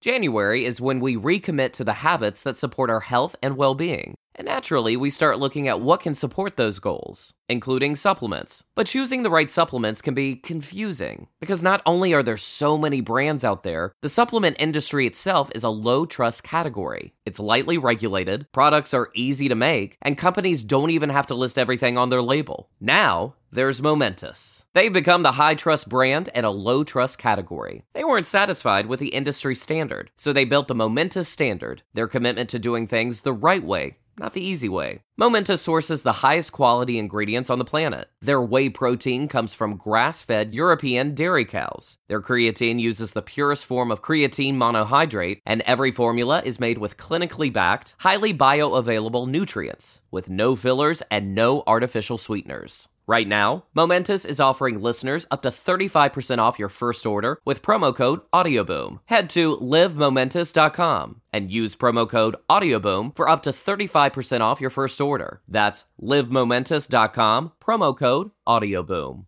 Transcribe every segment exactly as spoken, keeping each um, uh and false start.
January is when we recommit to the habits that support our health and well-being. And naturally, we start looking at what can support those goals, including supplements. But choosing the right supplements can be confusing, because not only are there so many brands out there, the supplement industry itself is a low-trust category. It's lightly regulated, products are easy to make, and companies don't even have to list everything on their label. Now, there's Momentous. They've become the high-trust brand in a low-trust category. They weren't satisfied with the industry standard, so they built the Momentous Standard, their commitment to doing things the right way, not the easy way. Momentous sources the highest quality ingredients on the planet. Their whey protein comes from grass-fed European dairy cows. Their creatine uses the purest form of creatine monohydrate, and every formula is made with clinically backed, highly bioavailable nutrients, with no fillers and no artificial sweeteners. Right now, Momentous is offering listeners up to thirty-five percent off your first order with promo code AudioBoom. Head to live momentous dot com and use promo code AudioBoom for up to thirty-five percent off your first order. That's live momentous dot com, promo code AudioBoom.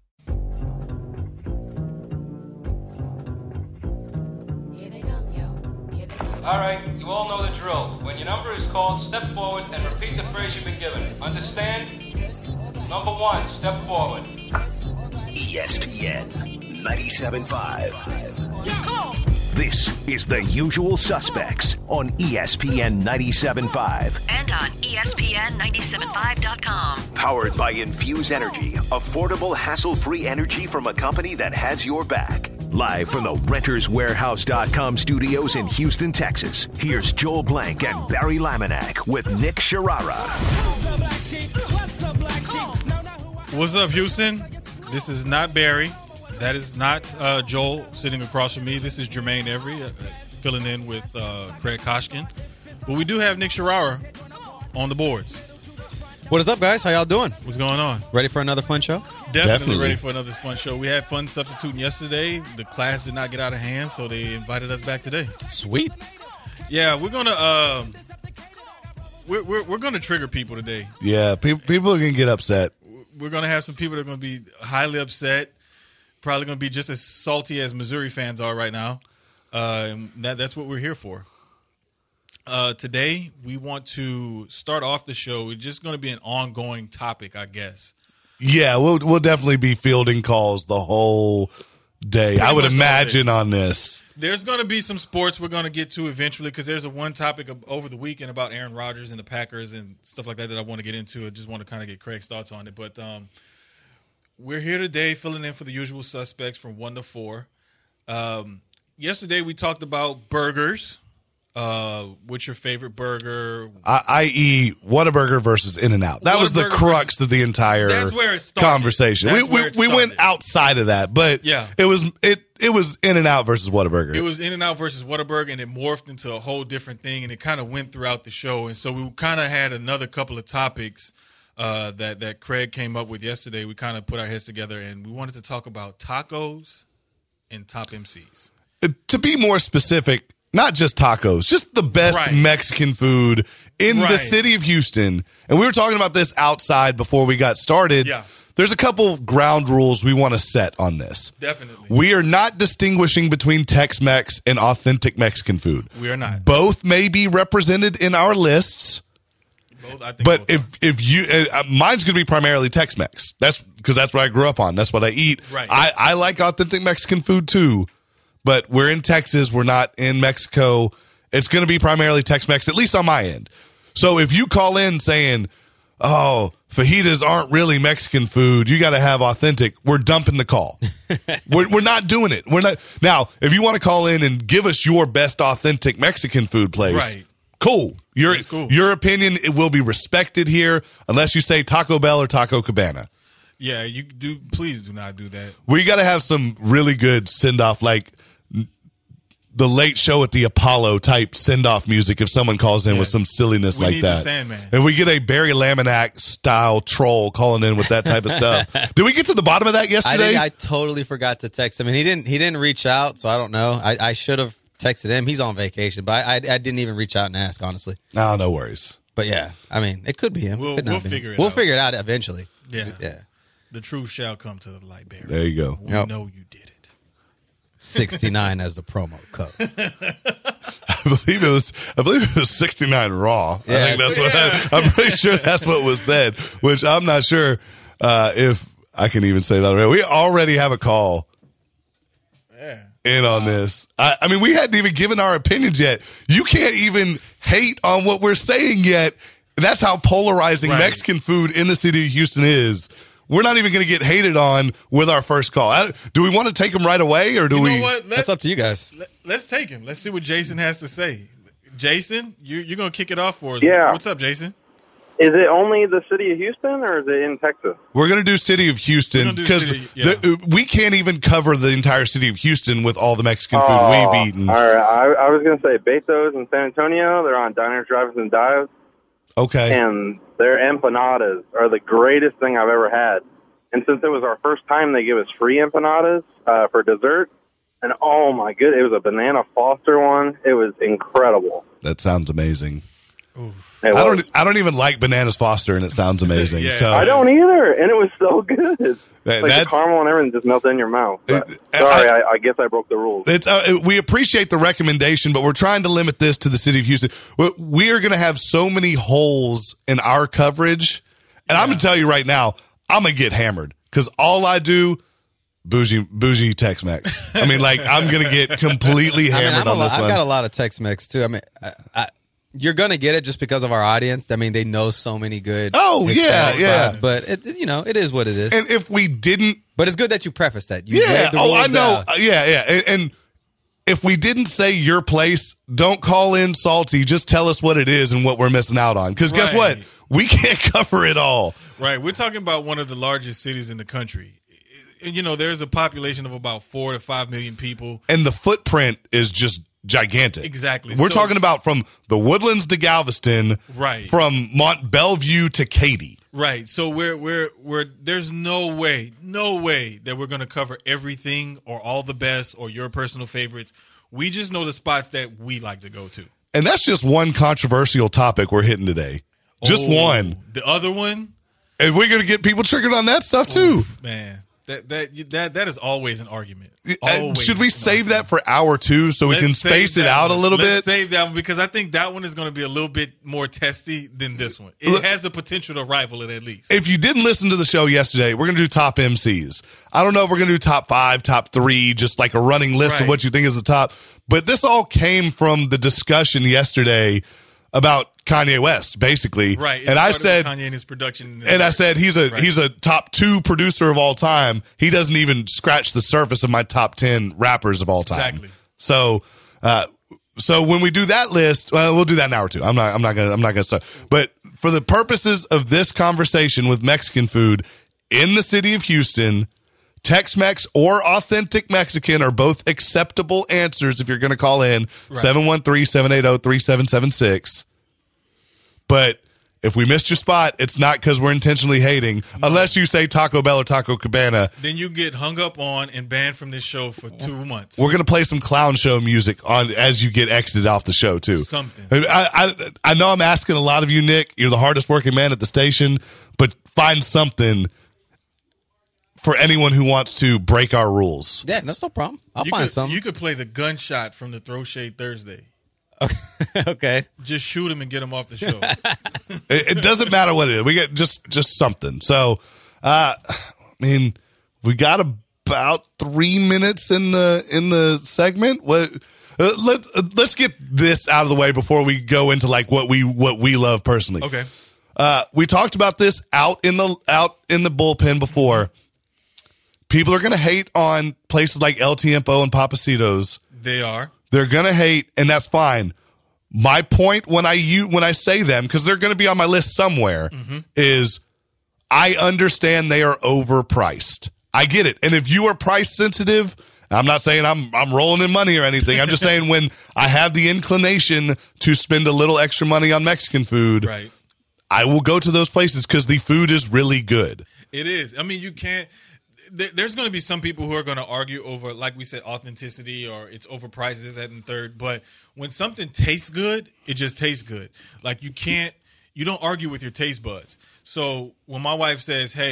All right, you all know the drill. When your number is called, step forward and repeat the phrase you've been given. Understand? Number one, step forward. E S P N ninety-seven point five. This is The Usual Suspects on E S P N ninety-seven point five. And on E S P N ninety-seven point five dot com. Powered by Infuse Energy, affordable, hassle-free energy from a company that has your back. Live from the Renters Warehouse dot com studios in Houston, Texas, here's Joel Blank and Barry Laminack with Nick Sharara. What's up, Houston? This is not Barry. That is not uh, Joel sitting across from me. This is Jermaine Every uh, filling in with uh, Craig Koshkin. But we do have Nick Sharara on the boards. What is up, guys? How y'all doing? What's going on? Ready for another fun show? Definitely, Definitely. ready for another fun show. We had fun substituting yesterday. The class did not get out of hand, so they invited us back today. Sweet. Yeah, we're gonna um, we're we're, we're gonna trigger people today. Yeah, people people are gonna get upset. We're gonna have some people that are gonna be highly upset. Probably gonna be just as salty as Missouri fans are right now. Uh, and that that's what we're here for. Uh, today, we want to start off the show. It's just going to be an ongoing topic, I guess. Yeah, we'll we'll definitely be fielding calls the whole day. Pretty I would much imagine on this. There's going to be some sports we're going to get to eventually because there's a one topic of, over the weekend about Aaron Rodgers and the Packers and stuff like that that I want to get into. I just want to kind of get Craig's thoughts on it. But um, we're here today filling in for the usual suspects from one to four. Um, yesterday, we talked about burgers. Uh, what's your favorite burger? I, that is, Whataburger versus In-N-Out. That was the crux of the entire That's where it started. conversation. That's we where we, it we went started. outside of that, but Yeah. it was it it was In-N-Out versus Whataburger. It was In-N-Out versus Whataburger, and it morphed into a whole different thing, and it kind of went throughout the show. And so we kind of had another couple of topics uh, that that Craig came up with yesterday. We kind of put our heads together, and we wanted to talk about tacos and top M Cs. Uh, to be more specific, not just tacos, just the best Right. Mexican food in the Right. city of Houston. And we were talking about this outside before we got started. Yeah. There's a couple ground rules we want to set on this. Definitely. We are not distinguishing between Tex-Mex and authentic Mexican food. We are not. Both may be represented in our lists. Both, I think But both if are. if you, uh, mine's going to be primarily Tex-Mex. That's because that's what I grew up on. That's what I eat. Right. I, I like authentic Mexican food too, but we're in Texas. We're not in Mexico. It's going to be primarily Tex-Mex, at least on my end. So if you call in saying, "Oh, fajitas aren't really Mexican food. You got to have authentic," we're dumping the call. we're we're not doing it. We're not. Now, if you want to call in and give us your best authentic Mexican food place, Right. cool. Your That's cool. your opinion it will be respected here, unless you say Taco Bell or Taco Cabana. Yeah, you do. Please do not do that. We got to have some really good send off, like the Late Show at the Apollo type send off music. If someone calls in Yes. with some silliness We like need the that, Sandman. and we get a Barry Laminack style troll calling in with that type of stuff. Did we get to the bottom of that I yesterday? did, I totally forgot to text him, and he didn't. He didn't reach out, so I don't know. I, I should have texted him. He's on vacation, but I, I, I didn't even reach out and ask, honestly. Oh, no worries. But yeah, I mean, it could be him. We'll- Could not we'll be him. figure it We'll out. figure it out eventually. Yeah. yeah. The truth shall come to the light, Barry. There you go. We Yep. know you did it. sixty-nine as the promo code. believe it was. I believe it was sixty-nine raw. Yeah, I think that's what. yeah. I, I'm pretty sure that's what was said. Which I'm not sure uh, if I can even say that. We already have a call Yeah. in on this. I, I mean, we hadn't even given our opinions yet. You can't even hate on what we're saying yet. That's how polarizing Right. Mexican food in the city of Houston is. We're not even going to get hated on with our first call. I, do we want to take them right away, or do You we? know what? That's up to you guys. Let, let's take him. Let's see what Jason has to say. Jason, you, you're going to kick it off for us. Yeah. What's up, Jason? Is it only the city of Houston, or is it in Texas? We're going to do city of Houston We're gonna do because city- yeah. we can't even cover the entire city of Houston with all the Mexican food Oh, we've eaten. All right, I, I was going to say Betos in San Antonio. They're on Diners, Drivers, and Dives, Okay. and their empanadas are the greatest thing I've ever had. And since it was our first time, they give us free empanadas uh, for dessert. And oh my good, it was a banana Foster one. It was incredible. That sounds amazing. It I was. don't. I don't even like bananas Foster, and it sounds amazing. Yeah. So I don't either, and it was so good. That- like that- the caramel and everything just melted in your mouth. But, It- sorry, I- I, I guess I broke the rules. It's, uh, we appreciate the recommendation, but we're trying to limit this to the city of Houston. We- We are going to have so many holes in our coverage, and I'm going to tell you right now, I'm going to get hammered because all I do, bougie, bougie Tex-Mex. I mean, like I'm going to get completely I mean, hammered I'm a on lot- this I've one. got a lot of Tex-Mex too. I mean, I, I, you're gonna get it just because of our audience. I mean, they know so many good. Oh, yeah, Hispanic yeah. spots, but it, it- you know, it is what it is. And if we didn't, but it's good that you preface that. You yeah, laid the oh, I rules know, down. Uh, yeah, yeah, and, and if we didn't say your place, don't call in salty. Just tell us what it is and what we're missing out on. Because guess what? Right. We can't cover it all. Right. We're talking about one of the largest cities in the country. You know, there's a population of about four to five million people. And the footprint is just gigantic. Exactly. We're So- talking about from the Woodlands to Galveston, Right. from Mont Bellevue to Katy. Right. So we're we're we're there's no way, no way that we're going to cover everything or all the best or your personal favorites. We just know the spots that we like to go to. And that's just one controversial topic we're hitting today. Just Oh, one. The other one, And we're going to get people triggered on that stuff too. man, that that that that is always an argument. Uh, Always Should we an save argument. that for hour two so we Let's can save space it that out one. a little Let's bit? Save that one because I think that one is going to be a little bit more testy than this one. It Look- has the potential to rival it at least. If you didn't listen to the show yesterday, we're going to do top M Cs. I don't know if we're going to do top five, top three, just like a running list of Right. what you think is the top. But this all came from the discussion yesterday about Kanye West, basically. Right. It And I started with said, Kanye and his production. and I said he's a Right. he's a top two producer of all time. He doesn't even scratch the surface of my top ten rappers of all time. Exactly. So, uh, so when we do that list, well, we'll do that in hour two. I'm not I'm not gonna I'm not gonna start. But for the purposes of this conversation with Mexican food in the city of Houston, Tex-Mex or authentic Mexican are both acceptable answers if you're going to call in seven one three, seven eight zero, three seven seven six. But if we missed your spot, it's not because we're intentionally hating, unless you say Taco Bell or Taco Cabana. Then you get hung up on and banned from this show for two months. We're going to play some clown show music on as you get exited off the show, too. Something. I, I, I know I'm asking a lot of you, Nick. You're the hardest working man at the station, but find something for anyone who wants to break our rules. Yeah, that's no problem. I'll you find could, something. You could play the gunshot from the Throw Shade Thursday. Okay. Just shoot him and get him off the show. It, it doesn't matter what it is. We get just just something. So, uh, I mean, we got about three minutes in the in the segment. What? Uh, let uh, let's get this out of the way before we go into like what we what we love personally. Okay. Uh, we talked about this out in the out in the bullpen before. People are going to hate on places like El Tiempo and Papacitos. They are. They're going to hate, and that's fine. My point when I you when I say them, because they're going to be on my list somewhere, Mm-hmm. is I understand they are overpriced. I get it. And if you are price sensitive, I'm not saying I'm I'm rolling in money or anything. I'm just saying when I have the inclination to spend a little extra money on Mexican food, Right. I will go to those places because the food is really good. It is. I mean, you can't. There, there's going to be some people who are going to argue over, like we said, authenticity or it's overpriced, this, that, and third. But when something tastes good, it just tastes good. Like you can't, you don't argue with your taste buds. So when my wife says, "Hey,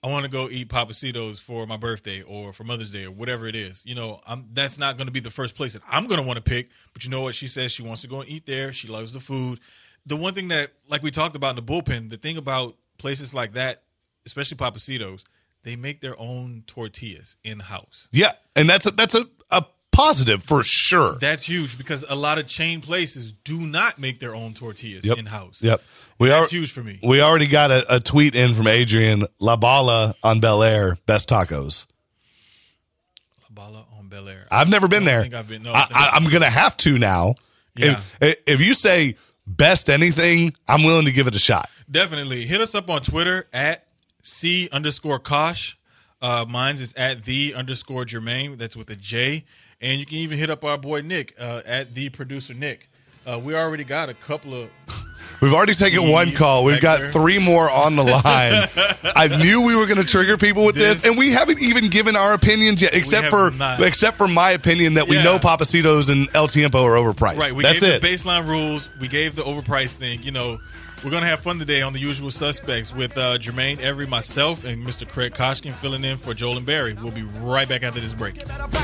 I want to go eat Papacitos for my birthday or for Mother's Day or whatever it is. You know, I'm, that's not going to be the first place that I'm going to want to pick. But you know what? She says she wants to go and eat there. She loves the food. The one thing that, like we talked about in the bullpen, the thing about places like that, especially Papacitos, they make their own tortillas in-house. Yeah, and that's a, that's a, a positive for sure. That's huge because a lot of chain places do not make their own tortillas Yep. in-house. Yep. We That's are, huge for me. We already got a, a tweet in from Adrian. La Bala on Bel Air, best tacos. La Bala on Bel Air. I've never been I don't there. think I've been. No, I, I, I'm going to have to now. Yeah. If, if you say best anything, I'm willing to give it a shot. Definitely. Hit us up on Twitter at C underscore Kosh. Uh, mine's is at the underscore Jermaine. That's with a J. And you can even hit up our boy Nick uh, at the producer Nick. Uh, we already got a couple of. We've already taken Steve, one call. We've got Hector. three more on the line. I knew we were going to trigger people with this, This- and we haven't even given our opinions yet, except have for not. except for my opinion that we Yeah. know Papacitos and El Tiempo are overpriced. Right. We That's gave it. the baseline rules. We gave the overpriced thing. You know, we're going to have fun today on The Usual Suspects with uh, Jermaine Every, myself, and Mister Craig Koshkin filling in for Joel and Barry. We'll be right back after this break.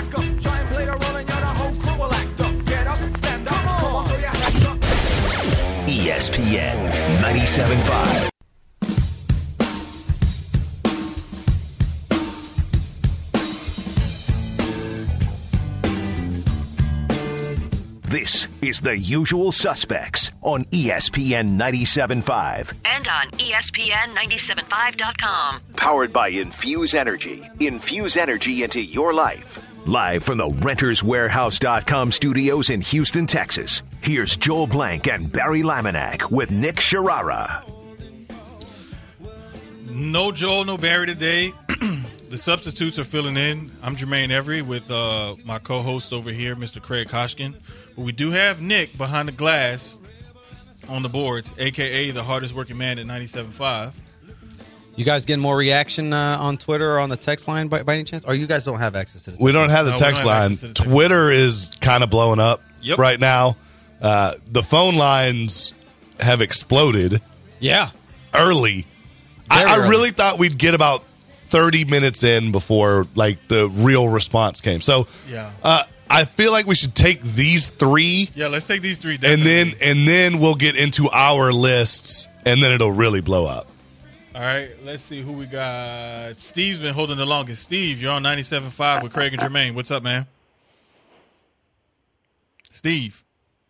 E S P N ninety-seven point five. This is The Usual Suspects on E S P N ninety-seven point five. And on E S P N ninety-seven five dot com. Powered by Infuse Energy. Infuse energy into your life. Live from the Renters Warehouse dot com studios in Houston, Texas. Here's Joel Blank and Barry Laminack with Nick Sharara. No Joel, no Barry today. The substitutes are filling in. I'm Jermaine Every with uh, my co-host over here, Mister Craig Koshkin. But we do have Nick behind the glass on the boards, a k a the hardest working man at ninety-seven point five. You guys getting more reaction uh, on Twitter or on the text line by, by any chance? Or you guys don't have access to the text We don't have the No, we don't text have line. access to the text Twitter is kind of blowing up Yep. right now. Uh, the phone lines have exploded Yeah. early. I, Very I early. really thought we'd get about thirty minutes in before like the real response came. So Yeah. uh, I feel like we should take these three Yeah, let's take these three. and Definitely. then and then we'll get into our lists and then it'll really blow up. All right, let's see who we got. Steve's been holding the longest. Steve, you're on ninety-seven point five with Craig and Jermaine. What's up, man? Steve.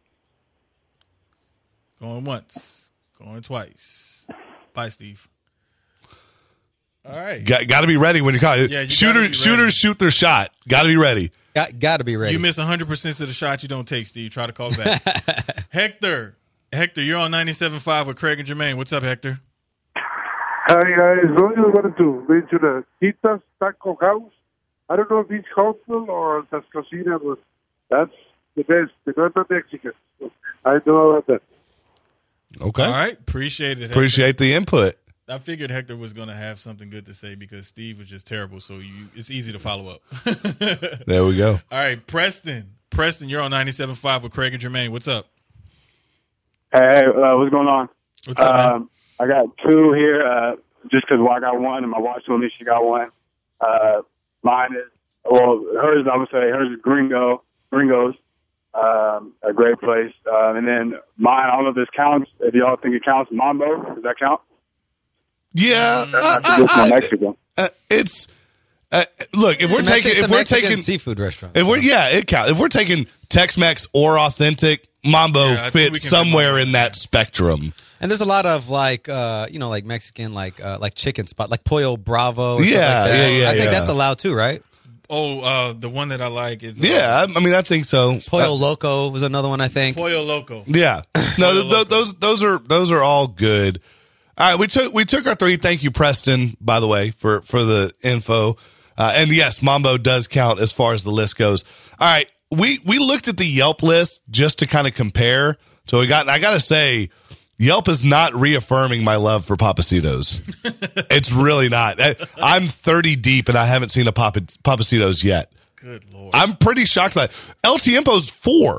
Going once. Going twice. Bye, Steve. All right. Got, got to be ready when you call. Yeah, you gotta Shooter, be ready. shooters shoot their shot. Got to be ready. Got, got to be ready. You miss one hundred percent of the shots you don't take, Steve. Try to call back. Hector. Hector, you're on ninety-seven point five with Craig and Jermaine. What's up, Hector? Hi guys, what are you going to mention the Tita's Taco House? I don't know if it's Huntsville or Las Cocinas, but that's the best. They're not Mexican. I know about that. Okay. All right. Appreciate it, Hector. Appreciate the input. I figured Hector was going to have something good to say because Steve was just terrible, so you it's easy to follow up. There we go. All right, Preston. Preston, you're on ninety-seven point five with Craig and Jermaine. What's up? Hey, uh, what's going on? What's up, man? Um, I got two here, uh, just because well, I got one, and my wife told me she got one. Uh, mine is, well, hers, I would say, hers is Gringo, Gringos, um, a great place. Uh, and then mine, I don't know if this counts, if y'all think it counts, Mambo, does that count? Yeah, That's I- not just I- from Mexico. uh, it's uh, look if we're It's a Mexi- taking it's a if we're Mexican taking seafood restaurant. if we're yeah it counts if we're taking Tex-Mex or authentic, Mambo Yeah, I think we fits can somewhere fit in that spectrum. And there's a lot of like, uh, you know, like Mexican, like uh, like chicken spot, like Pollo Bravo. Or Yeah, stuff like that. yeah, yeah, I think yeah. that's allowed too, right? Oh, uh, the one that I like is uh, Yeah, I, I mean I think so. Pollo Uh, Loco was another one, I think. Pollo Loco. yeah, no, Pollo th- Loco. those those are those are all good. All right, we took we took our three. Thank you, Preston, by the way, for for the info. Uh, and yes, Mambo does count as far as the list goes. All right, we we looked at the Yelp list just to kind of compare. So we got. I got to say, Yelp is not reaffirming my love for Papacitos. It's really not. I, I'm thirty deep and I haven't seen a Papa, Papacitos yet. Good Lord. I'm pretty shocked by it. El Tiempo's four.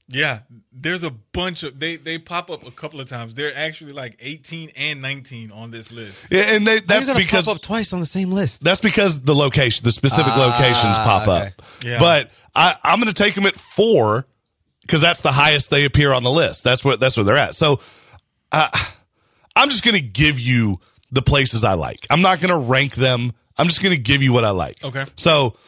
Yeah, there's a bunch of they they pop up a couple of times. They're actually like eighteen and nineteen on this list. Yeah, and they, that's because pop up twice on the same list. That's because the location, the specific Ah, locations pop okay. up. Yeah. But I, I'm going to take them at four because that's the highest they appear on the list. That's where that's where they're at. So uh, I'm just going to give you the places I like. I'm not going to rank them. I'm just going to give you what I like. Okay. So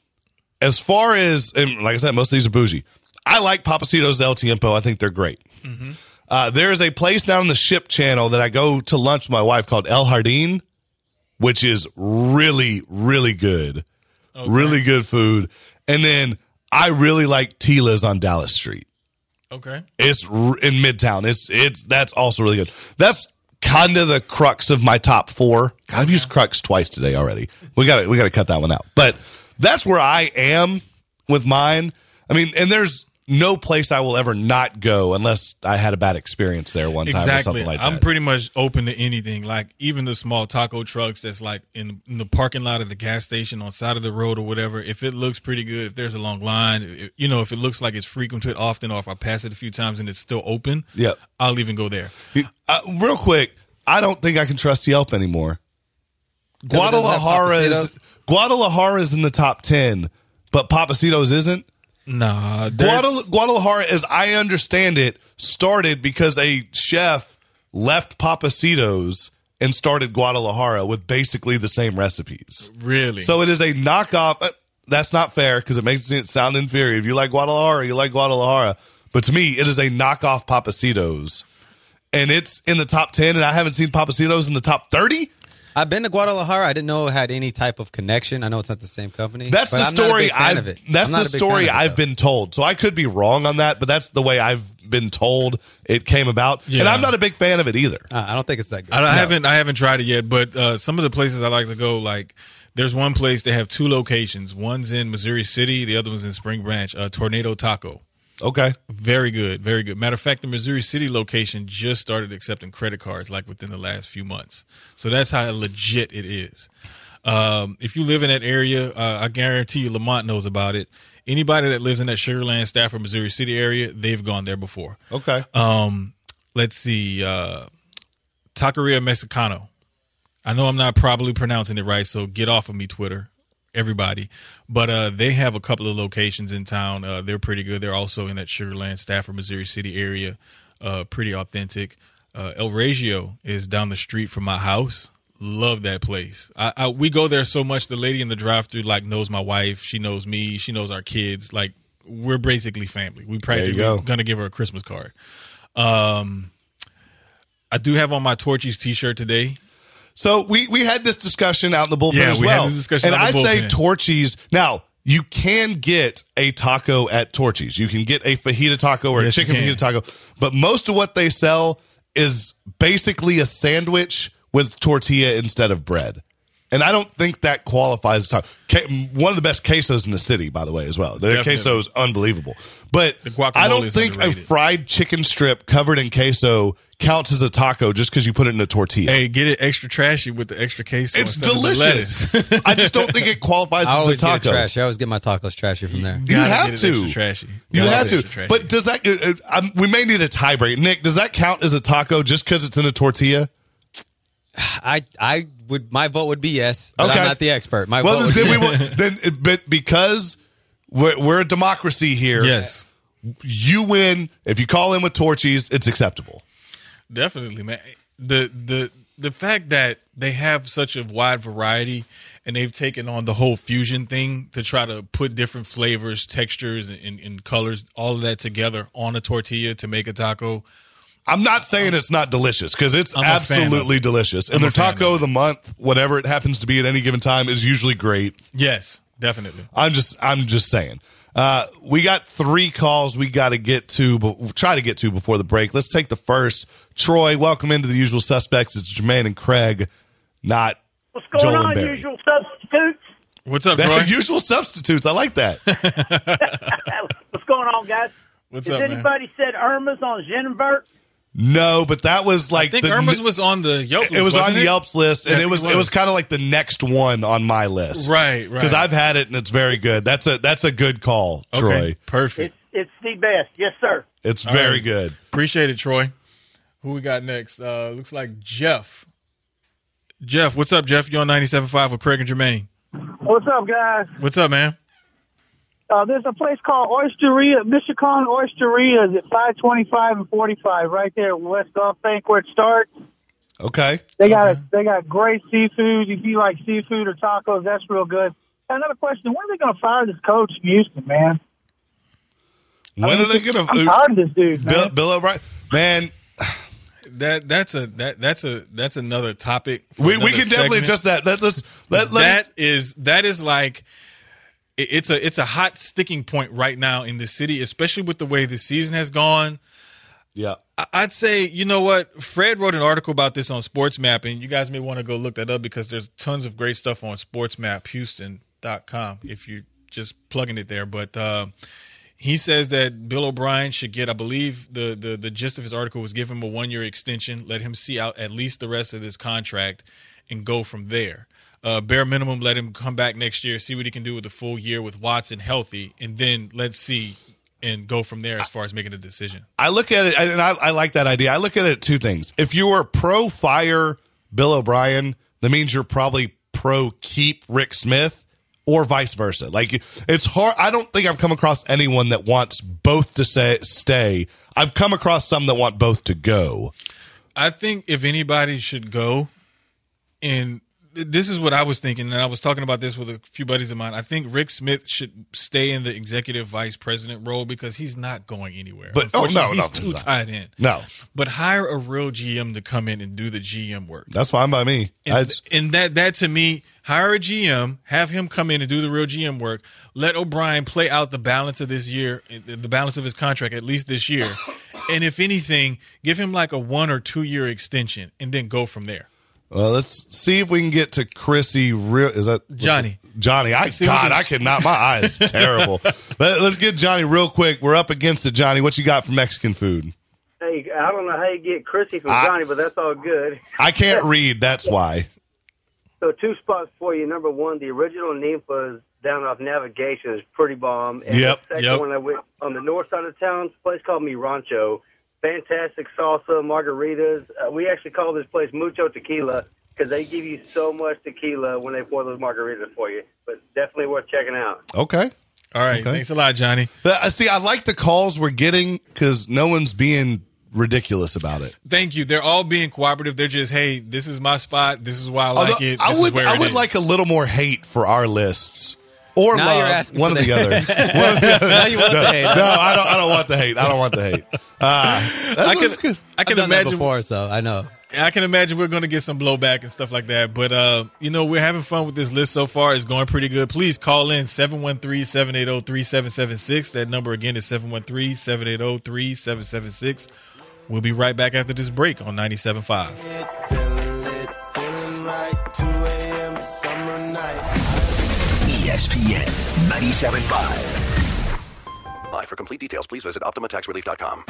as far as, and like I said, most of these are bougie. I like Papacitos El Tiempo. I think they're great. Mm-hmm. Uh, there is a place down in the Ship Channel that I go to lunch with my wife called El Jardín, which is really, really good. Okay. Really good food. And then I really like Tila's on Dallas Street. Okay. It's r- in Midtown. It's it's that's also really good. That's kind of the crux of my top four. God, I've used crux twice today already. We got we got to cut that one out. But that's where I am with mine. I mean, and there's no place I will ever not go unless I had a bad experience there one time exactly. or something like that. I'm pretty much open to anything, like even the small taco trucks that's like in, in the parking lot of the gas station on side of the road or whatever. If it looks pretty good, if there's a long line, if, you know, if it looks like it's frequented often, or if I pass it a few times and it's still open, yep. I'll even go there. Uh, real quick, I don't think I can trust Yelp anymore. Guadalajara is Guadalajara is in the top ten, but Papacitos isn't. Nah, Guadal- Guadalajara, as I understand it, started because a chef left Papacitos and started Guadalajara with basically the same recipes. Really? So it is a knockoff. Uh, that's not fair because it makes it sound inferior. If you like Guadalajara, you like Guadalajara. But to me, it is a knockoff Papacitos. And it's in the top ten, and I haven't seen Papacitos in the top thirty. I've been to Guadalajara. I didn't know it had any type of connection. I know it's not the same company. That's but the I'm not a story big fan I've. of it. That's I'm the not a big story fan of it, I've though. been told. So I could be wrong on that, but that's the way I've been told it came about. Yeah. And I'm not a big fan of it either. Uh, I don't think it's that good. I, I No. haven't I haven't tried it yet, but uh, some of the places I like to go, like there's one place they have two locations. One's in Missouri City, the other one's in Spring Branch. Uh, Tornado Taco. Okay. Very good, very good. Matter of fact, the Missouri City location just started accepting credit cards like within the last few months. So that's how legit it is. Um, if you live in that area, uh, I guarantee you Lamont knows about it. Anybody that lives in that Sugarland, Stafford, Missouri City area, they've gone there before. Okay. Um, let's see. Uh, Taqueria Mexicano. I know I'm not probably pronouncing it right, so get off of me, Twitter, everybody. But uh, they have a couple of locations in town. Uh, they're pretty good. They're also in that Sugarland, Stafford, Missouri City area. Uh, pretty authentic. Uh, El Regio is down the street from my house. Love that place. I, I we go there so much. The lady in the drive-thru like knows my wife. She knows me. She knows our kids. Like we're basically family. We practically go. gonna give her a Christmas card. Um, I do have on my Torchy's T-shirt today. So we, we had this discussion out in the bullpen Yeah, as we had well. this discussion and out I in the say bullpen. Torchy's. Now, you can get a taco at Torchy's. You can get a fajita taco or Yes, a you chicken can. fajita taco. But most of what they sell is basically a sandwich with tortilla instead of bread. And I don't think that qualifies as taco. Ca- One of the best quesos in the city, by the way, as well. Their Definitely. queso is unbelievable. But The guacamole I don't is think underrated. a fried chicken strip covered in queso counts as a taco just because you put it in a tortilla. Hey, get it extra trashy with the extra queso. It's instead of the delicious. lettuce. I just don't think it qualifies I as a always get it taco. trashy. I always get my tacos trashy from there. You Gotta have get it to. extra trashy. You Gotta have get to. it extra trashy. But does that? Uh, uh, um, we may need a tiebreak. Nick, does that count as a taco just because it's in a tortilla? I I would my vote would be yes, but Okay. I'm not the expert. My Well, vote would then be we yes. will, then uh, but because we're, we're a democracy here. Yes, you win if you call in with Torchies. It's acceptable. definitely, man. The the the fact that they have such a wide variety and they've taken on the whole fusion thing to try to put different flavors, textures, and, and colors, all of that together on a tortilla to make a taco. I'm not saying it's not delicious because it's I'm a fan of absolutely it. delicious. And I'm their a fan taco of of the month, whatever it happens to be at any given time, is usually great. Yes, definitely. I'm just I'm just saying. Uh, we got three calls we got to get to, but we'll try to get to before the break. Let's take the first. Troy, welcome into the Usual Suspects. It's Jermaine and Craig, not What's going Joel and on, Barry. usual substitutes? What's up, Troy? Usual substitutes. I like that. What's going on, guys? What's Has up, man? anybody said Irma's on Zenvert? No, but that was like I think the, Irma's was on the Yelp list. it was on wasn't it? Yelp's list, and Yeah, I it think was it was kind of like the next one on my list. Right, right. Because I've had it and it's very good. That's a that's a good call, Troy. Okay, perfect. It's it's the best. Yes, sir. It's All very right. good. Appreciate it, Troy. Who we got next? Uh, looks like Jeff. Jeff, what's up, Jeff? You're on ninety-seven point five with Craig and Jermaine. What's up, guys? What's up, man? Uh, there's a place called Oysteria, Michigan Oysteria. Is at five twenty-five and forty-five, right there at West Golf Bank where it starts. Okay. They got a, they got great seafood. If you like seafood or tacos, that's real good. Another question: when are they going to fire this coach in Houston, man? When I mean, are they going to? I'm tired of this dude, man. Bill, Bill O'Brien, man. That that's a that that's a that's another topic. for We we another can definitely segment. adjust that. Let, let's let, let That is that is like it- it's a it's a hot sticking point right now in the city, especially with the way the season has gone. Yeah. I- I'd say, you know what? Fred wrote an article about this on Sports Map, and you guys may want to go look that up because there's tons of great stuff on sports map houston dot com if you're just plugging it there. But uh, he says that Bill O'Brien should get, I believe the, the, the gist of his article was give him a one-year extension, let him see out at least the rest of this contract, and go from there. Uh, bare minimum, let him come back next year, see what he can do with the full year with Watson healthy, and then let's see and go from there as far as making a decision. I look at it, and I, I like that idea. I look at it two things. If you are pro fire Bill O'Brien, that means you're probably pro keep Rick Smith, or vice versa. Like, it's hard. I don't think I've come across anyone that wants both to say, stay. I've come across some that want both to go. I think if anybody should go, and this is what I was thinking, and I was talking about this with a few buddies of mine. I think Rick Smith should stay in the executive vice president role because he's not going anywhere. But oh no, Unfortunately, no, he's too no. tied in. No, but hire a real G M to come in and do the G M work. that's fine by me. And, I'd- and that that to me, hire a G M, have him come in and do the real G M work. Let O'Brien play out the balance of this year, the balance of his contract at least this year, and if anything, give him like a one or two year extension, and then go from there. Well, let's see if we can get to Chrissy. Real is that Johnny? Johnny, I see if we God, can- I cannot. My eyes terrible. Let, let's get Johnny real quick. We're up against it, Johnny. What you got for Mexican food? Hey, I don't know how you get Chrissy from I- Johnny, but that's all good. I can't read. That's why. So two spots for you. Number one, the original Ninfa's down off Navigation is pretty bomb. And Yep, the second yep. one I went on the north side of town, a place called Mi Rancho. Fantastic salsa, margaritas. Uh, we actually call this place Mucho Tequila because they give you so much tequila when they pour those margaritas for you. But definitely worth checking out. Okay. All right. Okay. Thanks a lot, Johnny. Uh, See, I like the calls we're getting because no one's being ridiculous about it. Thank you. They're all being cooperative. They're just, hey, this is my spot. This is why I like Although, it. This I would, is where I it would is. like a little more hate for our lists. Or Now love, you're asking one for of the the- other. One of the other. Now you want no, the hate. No, I don't. I don't want the hate. I don't want the hate. Uh, that's, I that's can, good. I I've can done that imagine before, so I know. I can imagine we're going to get some blowback and stuff like that. But, uh, you know, we're having fun with this list so far. It's going pretty good. Please call in seven one three, seven eight zero, three seven seven six. That number again is seven one three, seven eight zero, three seven seven six. We'll be right back after this break on ninety-seven point five. E S P N ninety-seven point five. Live for complete details, please visit Optima Tax Relief dot com.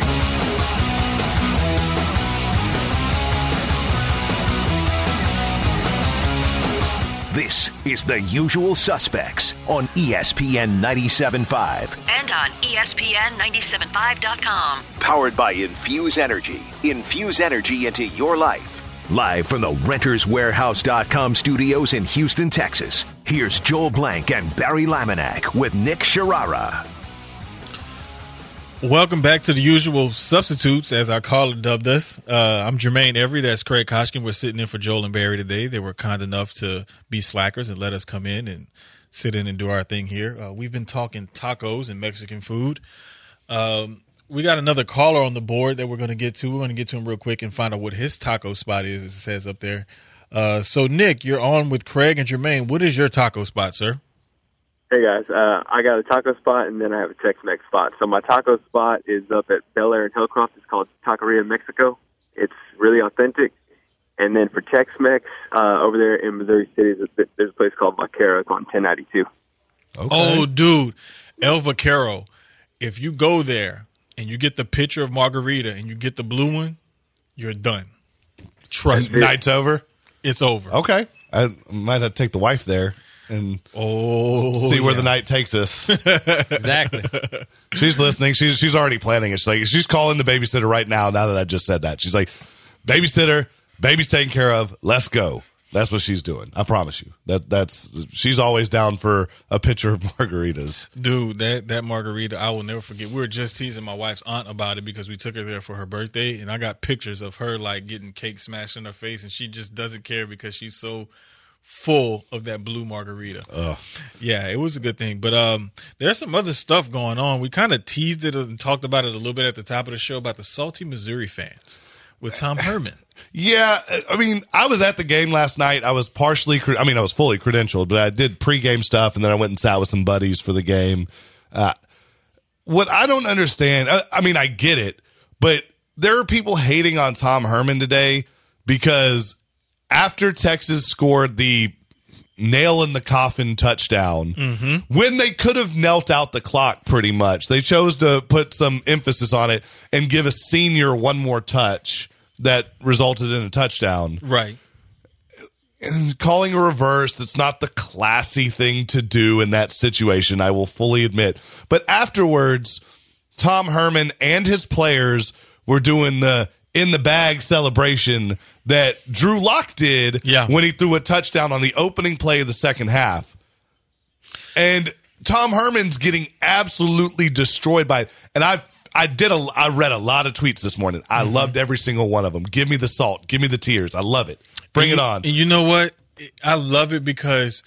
This is The Usual Suspects on E S P N ninety-seven point five. And on E S P N ninety-seven point five dot com. Powered by Infuse Energy. Infuse energy into your life. Live from the Renters Warehouse dot com studios in Houston, Texas. Here's Joel Blank and Barry Laminack with Nick Sharara. Welcome back to The Usual Substitutes, as our caller dubbed us. Uh, I'm Jermaine Every. That's Craig Koshkin. We're sitting in for Joel and Barry today. They were kind enough to be slackers and let us come in and sit in and do our thing here. Uh, we've been talking tacos and Mexican food. Um, we got another caller on the board that we're going to get to. We're going to get to him real quick and find out what his taco spot is, as it says up there. Uh, so, Nick, you're on with Craig and Jermaine. What is your taco spot, sir? Hey guys, uh, I got a taco spot and then I have a Tex-Mex spot. So my taco spot is up at Bel Air and Hillcroft. It's called Taqueria Mexico. It's really authentic. And then for Tex-Mex, uh, over there in Missouri City, there's a, there's a place called Vaquero on ten ninety-two. Okay. Oh, dude, El Vaquero. If you go there and you get the picture of margarita and you get the blue one, you're done. Trust me. Night's over. It's over. Okay. I might have to take the wife there. and oh, see where yeah. the night takes us. Exactly. She's listening. She's she's already planning it. She's like she's calling the babysitter right now. Now that I just said that, she's like, babysitter, baby's taken care of. Let's go. That's what she's doing. I promise you. That that's she's always down for a pitcher of margaritas. Dude, that that margarita, I will never forget. We were just teasing my wife's aunt about it because we took her there for her birthday, and I got pictures of her like getting cake smashed in her face, and she just doesn't care because she's so full of that blue margarita. Ugh. Yeah, it was a good thing. But um, there's some other stuff going on. We kind of teased it and talked about it a little bit at the top of the show about the salty Missouri fans with Tom Herman. Yeah, I mean, I was at the game last night. I was partially, I mean, I was fully credentialed, but I did pregame stuff, and then I went and sat with some buddies for the game. Uh, what I don't understand, I, I mean, I get it, but there are people hating on Tom Herman today because after Texas scored the nail in the coffin touchdown, Mm-hmm. when they could have knelt out the clock pretty much, they chose to put some emphasis on it and give a senior one more touch that resulted in a touchdown. Right. And calling a reverse, that's not the classy thing to do in that situation, I will fully admit. But afterwards, Tom Herman and his players were doing the in the bag celebration that Drew Lock did yeah. when he threw a touchdown on the opening play of the second half. And Tom Herman's getting absolutely destroyed by it. And I've I did a, I read a lot of tweets this morning. I mm-hmm. loved every single one of them. Give me the salt. Give me the tears. I love it. Bring and it you, on. And you know what? I love it because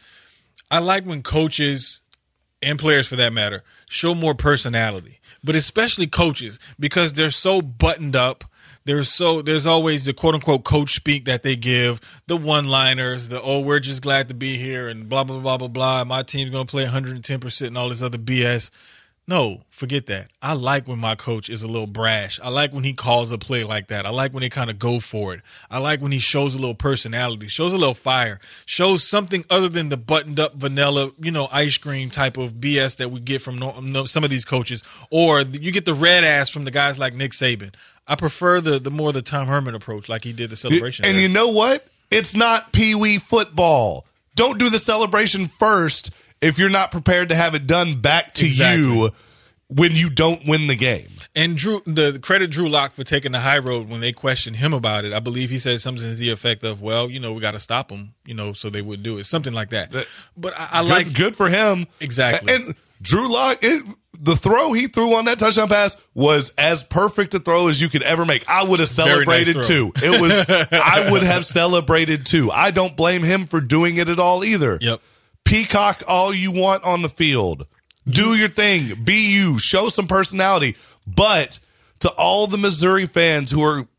I like when coaches and players, for that matter, show more personality. But especially coaches, because they're so buttoned up. There's so there's always the quote unquote coach speak that they give, the one liners, the oh we're just glad to be here and blah blah blah blah blah. My team's gonna play one hundred ten percent and all this other B S. No, forget that. I like when my coach is a little brash. I like when he calls a play like that. I like when they kind of go for it. I like when he shows a little personality, shows a little fire, shows something other than the buttoned up vanilla, you know, ice cream type of B S that we get from no, no, some of these coaches, or you get the red ass from the guys like Nick Saban. I prefer the the more the Tom Herman approach, like he did the celebration. And there. you know what? It's not Pee Wee football. Don't do the celebration first if you're not prepared to have it done back to Exactly. you when you don't win the game. And Drew, the credit Drew Lock for taking the high road when they questioned him about it. I believe he said something to the effect of, "Well, you know, we got to stop them, you know, so they would do it," something like that. But I, I good, like good for him. Exactly. And Drew Lock, it, the throw he threw on that touchdown pass was as perfect a throw as you could ever make. I would have celebrated nice too. It was. I would have celebrated too. I don't blame him for doing it at all either. Yep. Peacock all you want on the field. Do your thing. Be you. Show some personality. But to all the Missouri fans who are,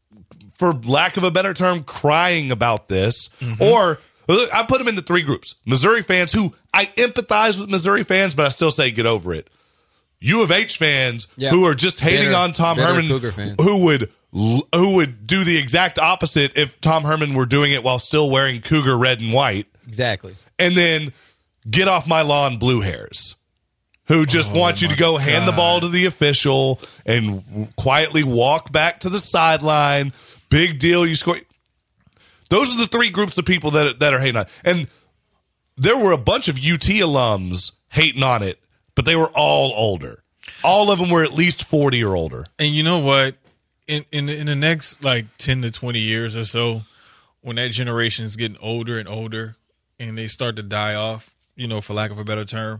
for lack of a better term, crying about this, Mm-hmm. or I put them into three groups. Missouri fans who I empathize with Missouri fans, but I still say get over it. U of H fans Yeah. who are just hating Bitter- on Tom bitter Herman, Cougar fans. who would who would do the exact opposite if Tom Herman were doing it while still wearing Cougar red and white. Exactly. And then get off my lawn blue hairs, who just Oh, want you to go hand the ball to the official and quietly walk back to the sideline. Big deal. You score. Those are the three groups of people that, that are hating on it. And there were a bunch of U T alums hating on it, but they were all older. All of them were at least forty or older. And you know what? In in in the next like ten to twenty years or so, when that generation is getting older and older, and they start to die off, you know, for lack of a better term,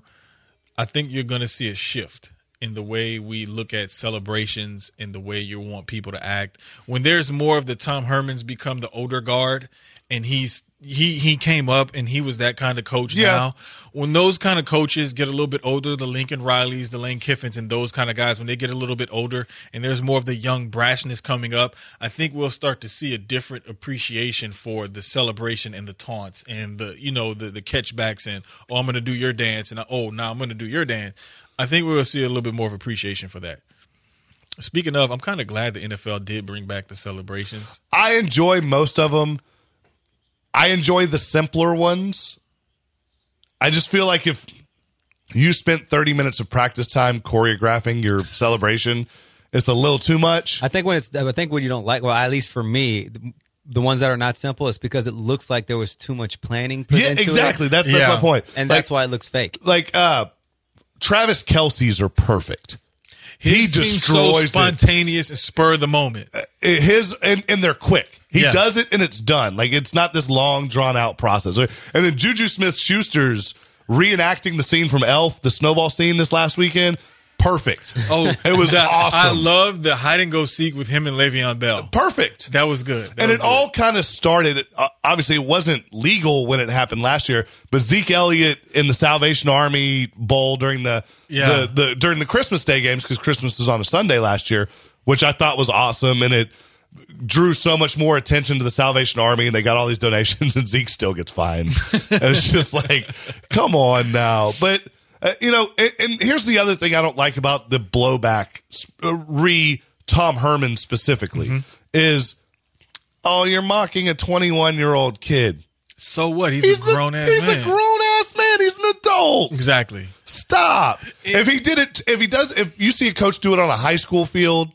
I think you're going to see a shift in the way we look at celebrations and the way you want people to act. When there's more of the Tom Hermans become the older guard, and he's he he came up and he was that kind of coach Yeah. now. When those kind of coaches get a little bit older, the Lincoln Rileys, the Lane Kiffins, and those kind of guys, when they get a little bit older and there's more of the young brashness coming up, I think we'll start to see a different appreciation for the celebration and the taunts and the, you know, the, the catchbacks and, oh, I'm going to do your dance, and oh, now I'm going to do your dance. I think we'll see a little bit more of appreciation for that. Speaking of, I'm kind of glad the N F L did bring back the celebrations. I enjoy most of them. I enjoy the simpler ones. I just feel like if you spent thirty minutes of practice time choreographing your celebration, it's a little too much. I think when it's, I think when you don't like, well, at least for me, the ones that are not simple, it's because it looks like there was too much planning put Yeah, into exactly. it. That's that's Yeah. my point. And Like- that's why it looks fake. Like uh, Travis Kelce's are perfect. He His seems so destroys it. spontaneous and spur of the moment. His and, and they're quick. He Yeah. does it and it's done. Like it's not this long drawn out process. And then Juju Smith-Schuster's reenacting the scene from Elf, the snowball scene this last weekend. Perfect. Oh, it was the- awesome. I love the hide and go seek with him and Le'Veon Bell. Perfect. That was good. That and was it good. all kind of started. Uh, obviously, it wasn't legal when it happened last year, but Zeke Elliott in the Salvation Army Bowl during the Yeah. the, the during the Christmas Day games, because Christmas was on a Sunday last year, which I thought was awesome, and it drew so much more attention to the Salvation Army, and they got all these donations, and Zeke still gets fined. And it's just like, come on now, but. Uh, you know, and, and here's the other thing I don't like about the blowback, uh, re Tom Herman specifically, Mm-hmm. is, oh, you're mocking a twenty-one-year-old kid. So what? He's, He's a grown ass He's man. a grown-ass man. He's an adult. Exactly. Stop. If he did it, if he does, if you see a coach do it on a high school field,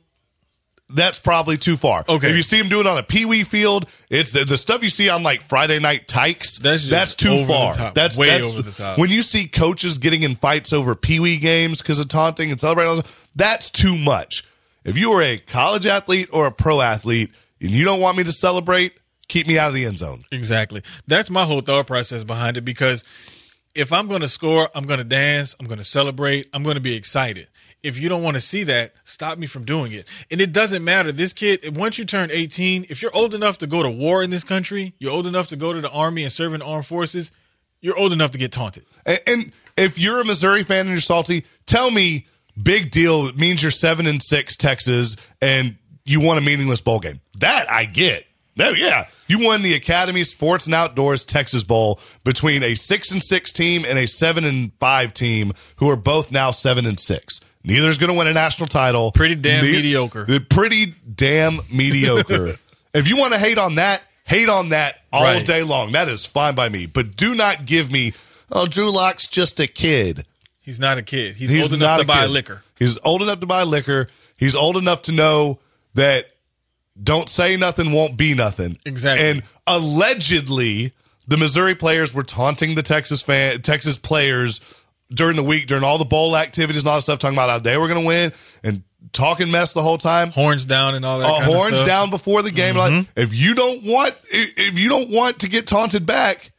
that's probably too far. Okay. If you see him do it on a Pee Wee field, it's the, the stuff you see on like Friday Night Tykes. That's just that's too over the far. top. That's Way that's, over the top. When you see coaches getting in fights over Pee Wee games because of taunting and celebrating, that's too much. If you are a college athlete or a pro athlete and you don't want me to celebrate, keep me out of the end zone. Exactly. That's my whole thought process behind it, because if I'm going to score, I'm going to dance, I'm going to celebrate, I'm going to be excited. If you don't want to see that, stop me from doing it. And it doesn't matter. This kid, once you turn eighteen, if you're old enough to go to war in this country, you're old enough to go to the Army and serve in the armed forces, you're old enough to get taunted. And, and if you're a Missouri fan and you're salty, tell me big deal. It means you're seven and six Texas and you won a meaningless bowl game. That I get. That, yeah, you won the Academy Sports and Outdoors Texas Bowl between a six and six team and a seven and five team who are both now seven and six. Neither's going to win a national title. Pretty damn Ne- mediocre. Pretty damn mediocre. If you want to hate on that, hate on that all Right. day long. That is fine by me. But do not give me, oh, Drew Lock's just a kid. He's not a kid. He's, old enough to a buy kid. liquor. He's old enough to buy liquor. He's old enough to know that don't say nothing won't be nothing. Exactly. And allegedly, the Missouri players were taunting the Texas fan, Texas players during the week, during all the bowl activities and all that stuff, talking about how they were going to win and talking mess the whole time. Horns down and all that Uh, kind of horns stuff. down before the game. Mhm. Like, if you don't want, if you don't want to get taunted back,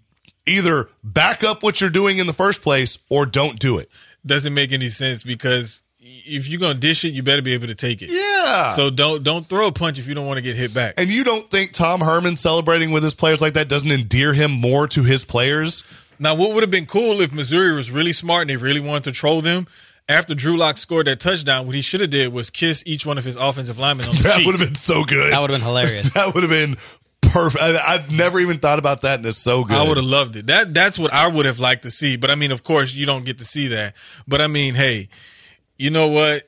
either back up what you're doing in the first place or don't do it. Doesn't make any sense, because if you're going to dish it, you better be able to take it. Yeah. So don't don't throw a punch if you don't want to get hit back. And you don't think Tom Herman celebrating with his players like that doesn't endear him more to his players? Now, what would have been cool if Missouri was really smart and they really wanted to troll them? After Drew Lock scored that touchdown, what he should have did was kiss each one of his offensive linemen on the That cheek. would have been so good. That would have been hilarious. That would have been perfect. I, I've never even thought about that, and it's so good. I would have loved it. That that's what I would have liked to see. But I mean, of course, you don't get to see that. But I mean, hey, you know what?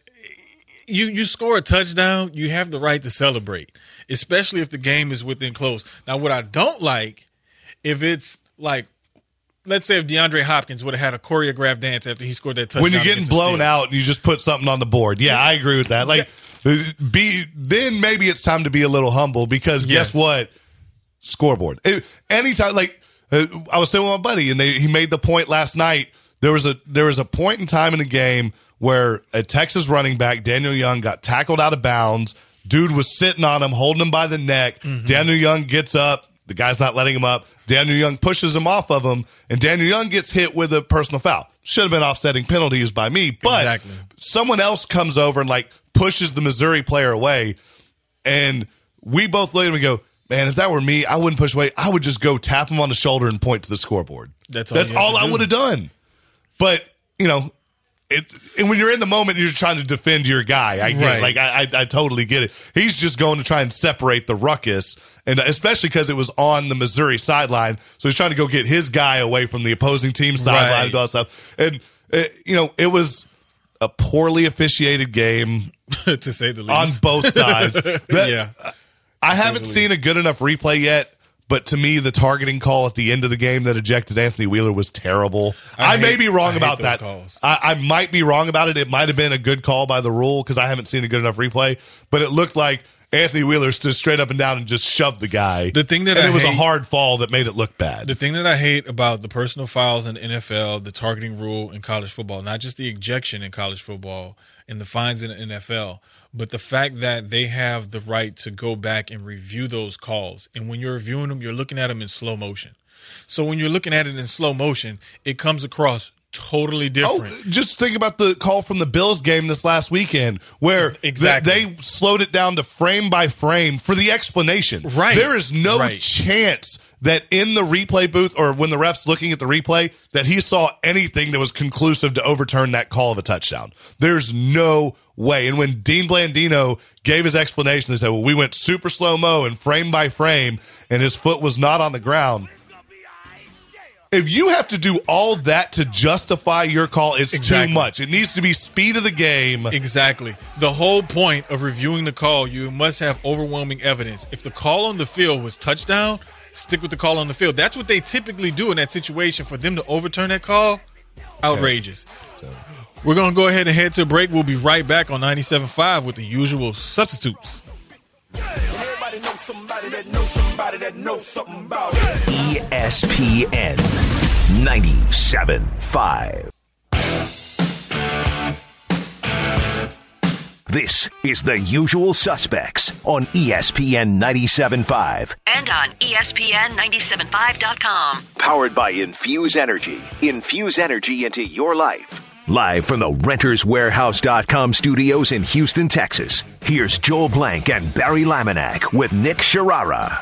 You you score a touchdown, you have the right to celebrate, especially if the game is within close. Now, what I don't like, if it's like, let's say if DeAndre Hopkins would have had a choreographed dance after he scored that touchdown. When you're getting against the blown Steelers. out and you just put something on the board. Yeah, I agree with that. Like, be then maybe it's time to be a little humble, because Yes. guess what? Scoreboard. It, anytime, like uh, I was saying with my buddy, and they, he made the point last night. There was a there was a point in time in the game where a Texas running back, Daniel Young, got tackled out of bounds. Dude was sitting on him, holding him by the neck. Mm-hmm. Daniel Young gets up. The guy's not letting him up. Daniel Young pushes him off of him, and Daniel Young gets hit with a personal foul. Should have been offsetting penalties by me, but Exactly. someone else comes over and like pushes the Missouri player away, and we both look at him and go, man, if that were me, I wouldn't push away. I would just go tap him on the shoulder and point to the scoreboard. That's all That's you have all to I do. would have done. But, you know, it, and when you're in the moment, you're trying to defend your guy. I get Right. it. Like, I, I, I totally get it. He's just going to try and separate the ruckus, and especially because it was on the Missouri sideline. So he's trying to go get his guy away from the opposing team sideline Right. and all that stuff. And, uh, you know, it was a poorly officiated game to say the least. on both sides. That- yeah. I haven't the seen a good enough replay yet, But to me, the targeting call at the end of the game that ejected Anthony Wheeler was terrible. I, I may hate, be wrong I about that. I, I might be wrong about it. It might have been a good call by the rule because I haven't seen a good enough replay. But it looked like Anthony Wheeler stood straight up and down and just shoved the guy. The thing that and I it was hate, a hard fall that made it look bad. The thing that I hate about the personal fouls in the N F L, the targeting rule in college football, not just the ejection in college football and the fines in the N F L, but the fact that they have the right to go back and review those calls. And when you're reviewing them, you're looking at them in slow motion. So when you're looking at it in slow motion, it comes across totally different. Oh, just think about the call from the Bills game this last weekend where exactly. th- they slowed it down to frame by frame for the explanation. Right. There is no right. chance that in the replay booth or when the ref's looking at the replay that he saw anything that was conclusive to overturn that call of a touchdown. There's no way. And when Dean Blandino gave his explanation, they said, well, we went super slow-mo and frame by frame and his foot was not on the ground. If you have to do all that to justify your call, it's exactly. too much. It needs to be speed of the game. Exactly. The whole point of reviewing the call, you must have overwhelming evidence. If the call on the field was touchdown, stick with the call on the field. That's what they typically do in that situation. For them to overturn that call, outrageous. We're going to go ahead and head to a break. We'll be right back on ninety-seven point five with the usual substitutes. Everybody knows somebody that knows somebody that knows something about it. E S P N ninety-seven point five. This is The Usual Suspects on E S P N ninety-seven point five. And on E S P N ninety-seven point five dot com. Powered by Infuse Energy. Infuse energy into your life. Live from the Renters Warehouse dot com studios in Houston, Texas, here's Joel Blank and Barry Laminack with Nick Sharara.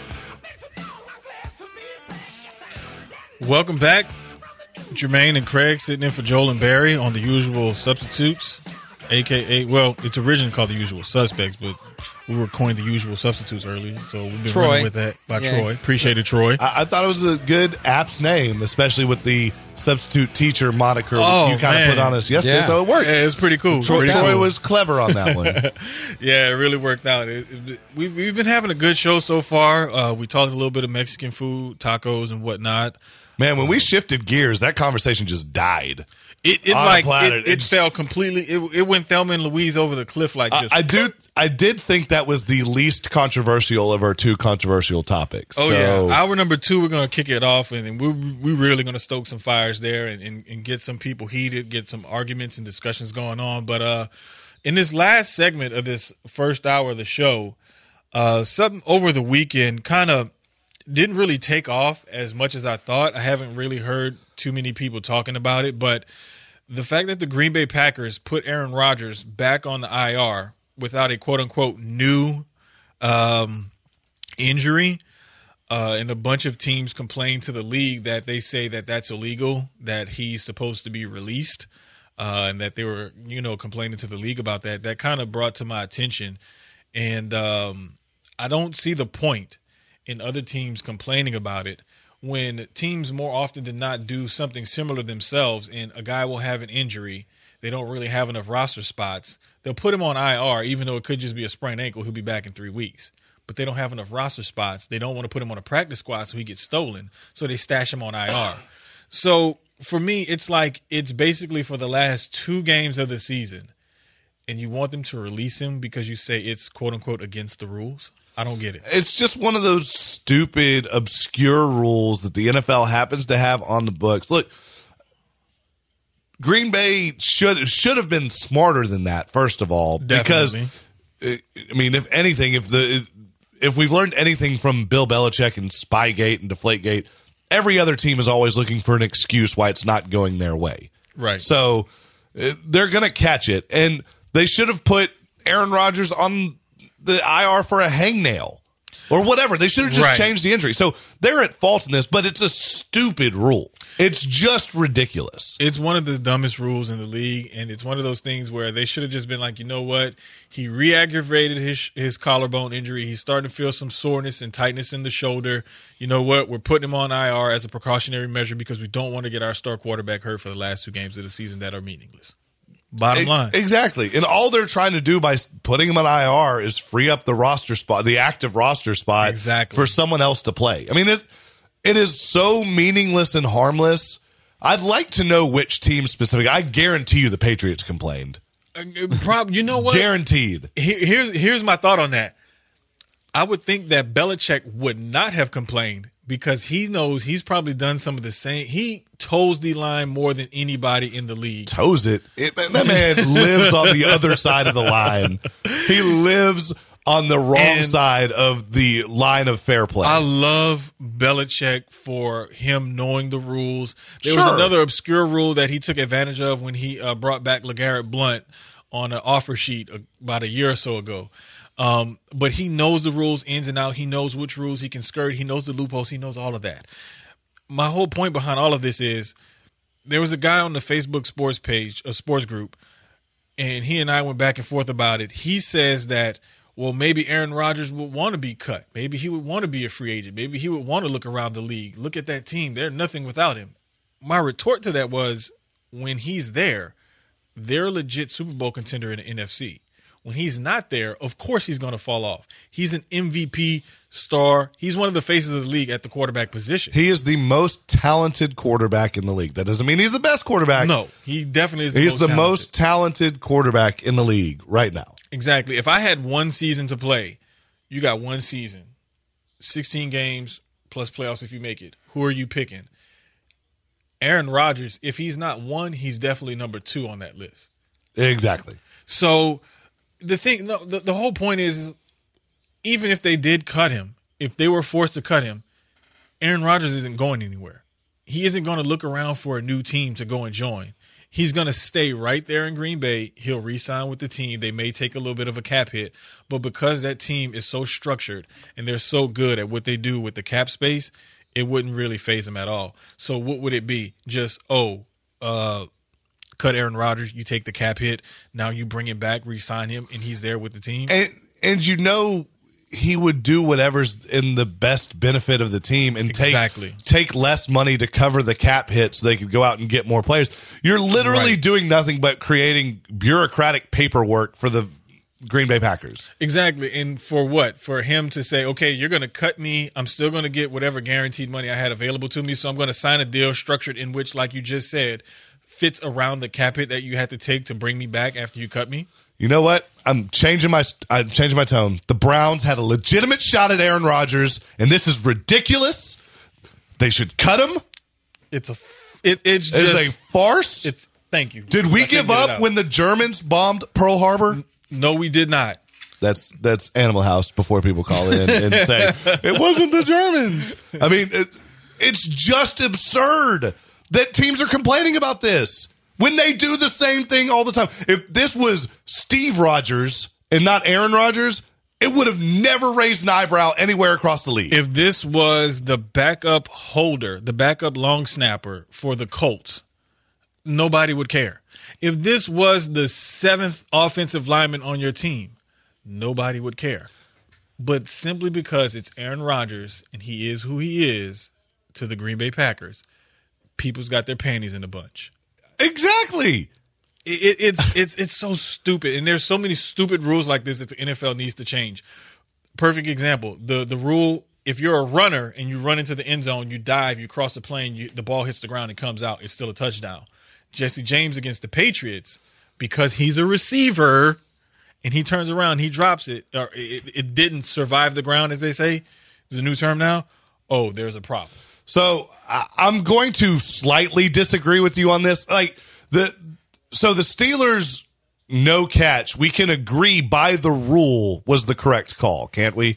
Welcome back. Jermaine and Craig sitting in for Joel and Barry on The Usual Substitutes, a k a, well, it's originally called The Usual Suspects, but we were coined The Usual Substitutes earlier, so we've been Troy. running with that by Yeah. Troy. Appreciate it, Troy. I, I thought it was a good, apt name, especially with the substitute teacher moniker Oh, you kind man. of put on us yesterday, Yeah. so it worked. Yeah, it's pretty cool. Troy, Pretty Troy cool. was clever on that one. Yeah, it really worked out. It, it, we've, we've been having a good show so far. Uh, we talked a little bit of Mexican food, tacos and whatnot. Man, when we shifted gears, that conversation just died. It, it On a like platter. it, it It's- fell completely. It, it went Thelma and Louise over the cliff like I, this. I do. I did think that was the least controversial of our two controversial topics. Oh So- yeah, hour number two, we're gonna kick it off, and, and we're we're really gonna stoke some fires there, and, and, and get some people heated, get some arguments and discussions going on. But uh, in this last segment of this first hour of the show, uh, something over the weekend kind of didn't really take off as much as I thought. I haven't really heard too many people talking about it, but the fact that the Green Bay Packers put Aaron Rodgers back on the I R without a quote-unquote new um, injury, uh, and a bunch of teams complained to the league that they say that that's illegal, that he's supposed to be released, uh, and that they were, you know, complaining to the league about that, that kind of brought to my attention. And um, I don't see the point in other teams complaining about it when teams more often than not do something similar themselves, and a guy will have an injury. They don't really have enough roster spots. They'll put him on I R, even though it could just be a sprained ankle. He'll be back in three weeks. But they don't have enough roster spots. They don't want to put him on a practice squad so he gets stolen. So they stash him on I R. So for me, it's like it's basically for the last two games of the season, and you want them to release him because you say it's quote-unquote against the rules? I don't get it. It's just one of those stupid, obscure rules that the N F L happens to have on the books. Look, Green Bay should should have been smarter than that. First of all, Definitely. because I mean, if anything, if the if we've learned anything from Bill Belichick and Spygate and Deflategate, every other team is always looking for an excuse why it's not going their way. Right. So uh, they're going to catch it, and they should have put Aaron Rodgers on the I R for a hangnail or whatever. They should have just Right. changed the injury. So they're at fault in this, but it's a stupid rule. It's just ridiculous. It's one of the dumbest rules in the league, and it's one of those things where they should have just been like, you know what? He re-aggravated his his collarbone injury. He's starting to feel some soreness and tightness in the shoulder. You know what? We're putting him on I R as a precautionary measure because we don't want to get our star quarterback hurt for the last two games of the season that are meaningless. Bottom line. Exactly. And all they're trying to do by putting him on I R is free up the roster spot, the active roster spot exactly. for someone else to play. I mean, it, it is so meaningless and harmless. I'd like to know which team specifically. I guarantee you the Patriots complained. Uh, prob- you know what? Guaranteed. Here, here's, here's my thought on that. I would think that Belichick would not have complained because he knows he's probably done some of the same. He toes the line more than anybody in the league. Toes it? it that man lives on the other side of the line. He lives on the wrong and side of the line of fair play. I love Belichick for him knowing the rules. There sure. was another obscure rule that he took advantage of when he uh, brought back LeGarrette Blount on an offer sheet about a year or so ago. Um, but he knows the rules ins and out. He knows which rules he can skirt. He knows the loopholes. He knows all of that. My whole point behind all of this is there was a guy on the Facebook sports page, a sports group, and he and I went back and forth about it. He says that, well, maybe Aaron Rodgers would want to be cut. Maybe he would want to be a free agent. Maybe he would want to look around the league. Look at that team. They're nothing without him. My retort to that was when he's there, they're a legit Super Bowl contender in the N F C. When he's not there, of course he's going to fall off. He's an M V P star. He's one of the faces of the league at the quarterback position. He is the most talented quarterback in the league. That doesn't mean he's the best quarterback. No, he definitely is the he's most the talented. most talented quarterback in the league right now. Exactly. If I had one season to play, you got one season, sixteen games plus playoffs if you make it. Who are you picking? Aaron Rodgers, if he's not one, he's definitely number two on that list. Exactly. So the thing, the, the whole point is, is, even if they did cut him, if they were forced to cut him, Aaron Rodgers isn't going anywhere. He isn't going to look around for a new team to go and join. He's going to stay right there in Green Bay. He'll re-sign with the team. They may take a little bit of a cap hit, but because that team is so structured and they're so good at what they do with the cap space, it wouldn't really faze him at all. So what would it be? Just, oh, uh, cut Aaron Rodgers, you take the cap hit, now you bring him back, re-sign him, and he's there with the team? And, and you know he would do whatever's in the best benefit of the team and exactly. take take less money to cover the cap hit so they could go out and get more players. You're literally right. doing nothing but creating bureaucratic paperwork for the Green Bay Packers. Exactly. And for what? For him to say, okay, you're going to cut me. I'm still going to get whatever guaranteed money I had available to me. So I'm going to sign a deal structured in which, like you just said, fits around the cap hit that you had to take to bring me back after you cut me. You know what? I'm changing my I'm changing my tone. The Browns had a legitimate shot at Aaron Rodgers, and this is ridiculous. They should cut him. It's a it, it's it just is a farce. It's thank you. Did we I give up when the Germans bombed Pearl Harbor? No, we did not. That's that's Animal House before people call in and say it wasn't the Germans. I mean, it, it's just absurd that teams are complaining about this when they do the same thing all the time. If this was Steve Rogers and not Aaron Rodgers, it would have never raised an eyebrow anywhere across the league. If this was the backup holder, the backup long snapper for the Colts, nobody would care. If this was the seventh offensive lineman on your team, nobody would care. But simply because it's Aaron Rodgers and he is who he is to the Green Bay Packers, people's got their panties in a bunch. Exactly. It, it, it's it's it's so stupid, and there's so many stupid rules like this that the N F L needs to change. Perfect example: the the rule: if you're a runner and you run into the end zone, you dive, you cross the plane, you, the ball hits the ground and comes out, it's still a touchdown. Jesse James against the Patriots, because he's a receiver and he turns around, he drops it, or it, it didn't survive the ground, as they say. It's a new term now. Oh, there's a problem. So I'm going to slightly disagree with you on this. Like the so the Steelers no catch, we can agree by the rule was the correct call, can't we?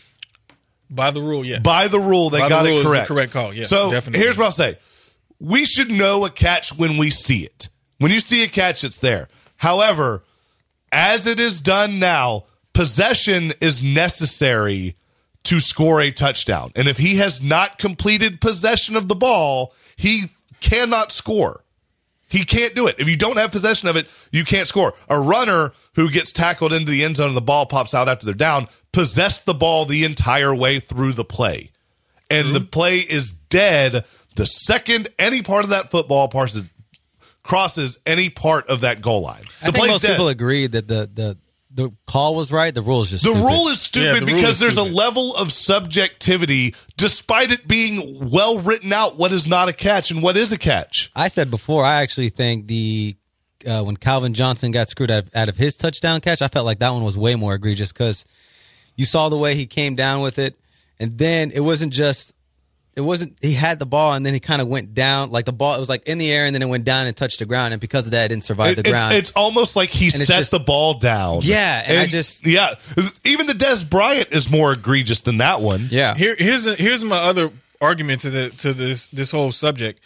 By the rule, yes. By the rule, they By got the rule it correct. Is the correct call, yes. So definitely. Here's what I'll say: we should know a catch when we see it. When you see a catch, it's there. However, as it is done now, possession is necessary to score a touchdown. And if he has not completed possession of the ball, he cannot score. He can't do it. If you don't have possession of it, you can't score. A runner who gets tackled into the end zone and the ball pops out after they're down possessed the ball the entire way through the play. And mm-hmm. the play is dead the second any part of that football crosses any part of that goal line. The I think play's most dead. people agree that the, the the call was right. The rule is just The stupid. rule is stupid Yeah, the rule because is there's stupid. a level of subjectivity, despite it being well written out, what is not a catch and what is a catch. I said before, I actually think the uh, when Calvin Johnson got screwed out of, out of his touchdown catch, I felt like that one was way more egregious because you saw the way he came down with it, and then it wasn't just it wasn't he had the ball and then he kind of went down like the ball. It was like in the air and then it went down and touched the ground, and because of that, it didn't survive It- the it's, ground. it's almost like he And it's set just- the ball down. Yeah, and I just- yeah, even the Des Bryant is more egregious than that one. yeah. Here, here's a, here's my other argument to the to this this whole subject.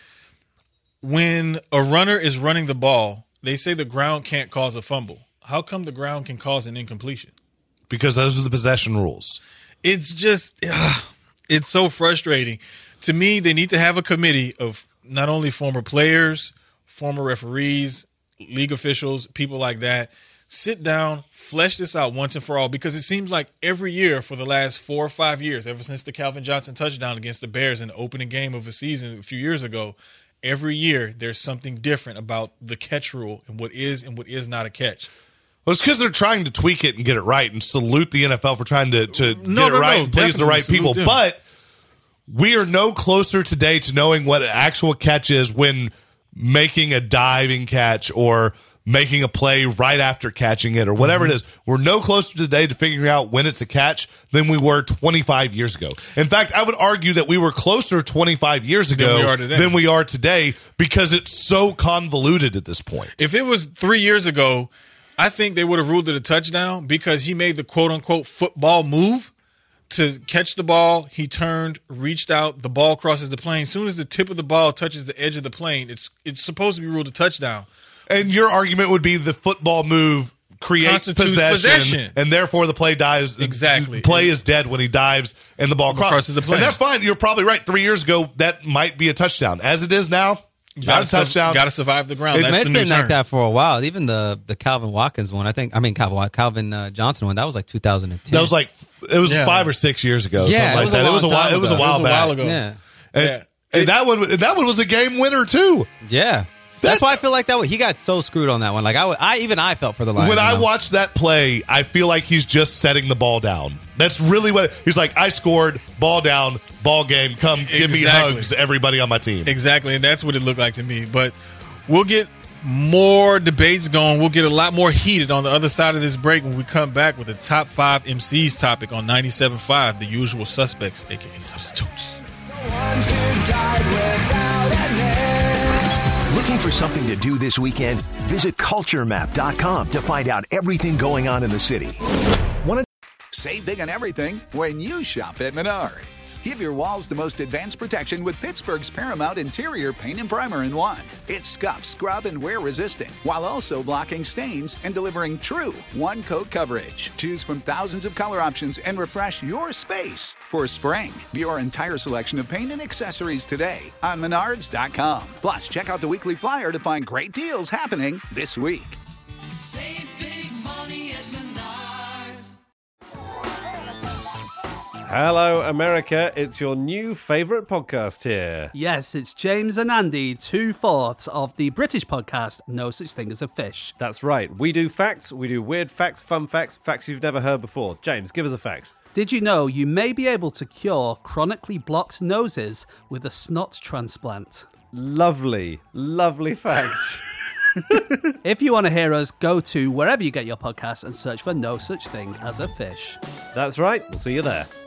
When a runner is running the ball, they say the ground can't cause a fumble. How come the ground can cause an incompletion? Because those are the possession rules. It's just, ugh, it's so frustrating. To me, they need to have a committee of not only former players, former referees, league officials, people like that. Sit down, flesh this out once and for all, because it seems like every year for the last four or five years, ever since the Calvin Johnson touchdown against the Bears in the opening game of a season a few years ago, every year there's something different about the catch rule and what is and what is not a catch. Well, it's because they're trying to tweak it and get it right, and salute the N F L for trying to, to No, get it no, right no, and please the definitely right salute people. them. But we are no closer today to knowing what an actual catch is when making a diving catch or making a play right after catching it or whatever Mm-hmm. it is. We're no closer today to figuring out when it's a catch than we were twenty-five years ago. In fact, I would argue that we were closer twenty-five years ago we are today. than we are today because it's so convoluted at this point. If it was three years ago, I think they would have ruled it a touchdown because he made the quote unquote football move to catch the ball. He turned, reached out, the ball crosses the plane. As soon as the tip of the ball touches the edge of the plane, it's it's supposed to be ruled a touchdown. And your argument would be the football move creates Constitutes possession, possession. and therefore the play dies. Exactly. Play is dead when he dives and the ball crosses. crosses the plane. And that's fine. You're probably right. Three years ago, that might be a touchdown. As it is now, You not a gotta su- touchdown. Got to survive the ground. It- That's It's the new been like term. that for a while. Even the the Calvin Watkins one, I think. I mean, Calvin Wat- Calvin uh, Johnson one. That was like two thousand ten. That was like it was Yeah. five or six years ago. Yeah, something it like was a that. It was a long while. time It was a ago. while It was a back. while ago. yeah, And, Yeah. and that one, that one was a game winner too. yeah. That's why I feel like that one, he got so screwed on that one. Like I, w- I even I felt for the Lions. When I you know? watch that play, I feel like he's just setting the ball down. That's really what he's like. I scored, ball down, ball game. Come give me Exactly. hugs, everybody on my team. Exactly, and that's what it looked like to me. But we'll get more debates going. We'll get a lot more heated on the other side of this break when we come back with the top five M Cs topic on ninety-seven point five, The Usual Suspects, a k a. Substitutes. Looking for something to do this weekend? Visit culture map dot com to find out everything going on in the city. Want to Save big on everything when you shop at Menards. Give your walls the most advanced protection with Pittsburgh's Paramount Interior Paint and Primer in one. It's scuff, scrub, and wear resistant, while also blocking stains and delivering true one-coat coverage. Choose from thousands of color options and refresh your space for spring. View our entire selection of paint and accessories today on menards dot com. Plus, check out the weekly flyer to find great deals happening this week. Save big money at Menards. Hello, America. It's your new favourite podcast here. Yes, it's James and Andy, two-fourths of the British podcast No Such Thing as a Fish. That's right. We do facts, we do weird facts, fun facts, facts you've never heard before. James, give us a fact. Did you know you may be able to cure chronically blocked noses with a snot transplant? Lovely, lovely facts. If you want to hear us, go to wherever you get your podcasts and search for No Such Thing as a Fish. That's right. We'll see you there.